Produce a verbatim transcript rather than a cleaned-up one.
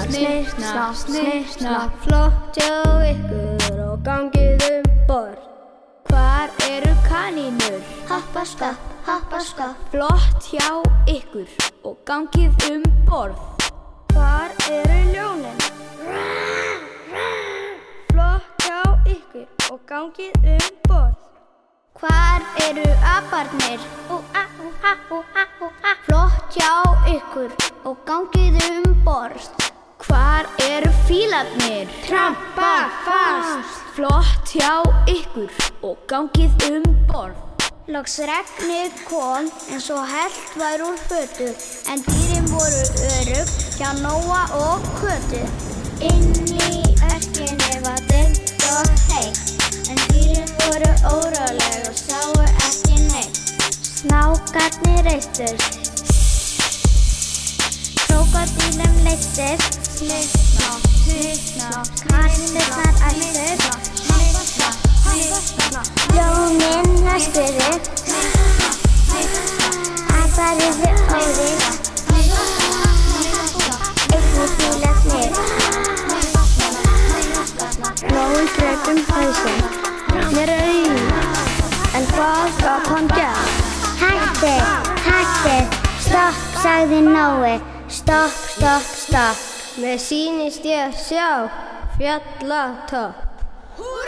snipp, snapp, snipp, snapp. Flott hjá ykkur og gangið um borð. Hvar eru kanínur? Hoppa, skopp, hoppa, skopp. Flott hjá ykkur og gangið um borð. Hvar eru ljónin? Flott hjá ykkur og gangið um borð. Hvar eru aparnir? Ú-a, ú-a, ú-a, ú-a. Flott hjá ykkur og gangið um borð. Hvar eru fílarnir? Trampa fast. Flott hjá ykkur og gangið um borð. Loks regnið kom en svo hellt var úr fötu, en dýrin voru örugg hjá Nóa og Kötu. Inni í öskjunni var dimmt og heitt, en dýrin voru óróleg og sáu ekki neitt. Snákarnir reistust, krókódílum leiddist, snipp, snapp, snipp, snapp. Kanínurnar æstust, snipp, snapp, snipp, snapp. Ljónin öskuðu, apar urðu óðir, einnig fílarnir. Lóin greip um hausinn, mér er augun, en hvað gat hann gert? Hættu, hættu, stopp, sagði Nói. Stopp, stopp, stopp. Mér sýnist ég sjá fjallatopp.